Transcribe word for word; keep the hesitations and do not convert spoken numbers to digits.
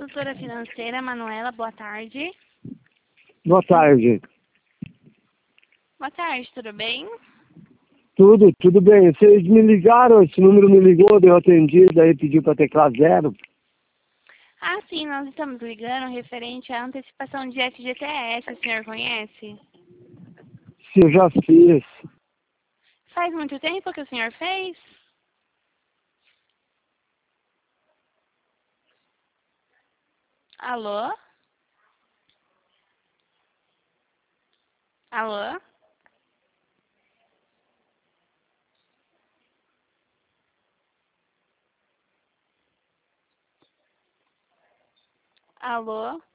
consultora financeira, Manuela, boa tarde. Boa tarde. Boa tarde, tudo bem? Tudo, tudo bem. Vocês me ligaram, esse número me ligou, deu atendido, aí pediu para teclar zero. Ah, sim, nós estamos ligando referente à antecipação de F G T S, o senhor conhece? Se eu já fiz. Faz muito tempo que o senhor fez? Alô? Alô? Alô?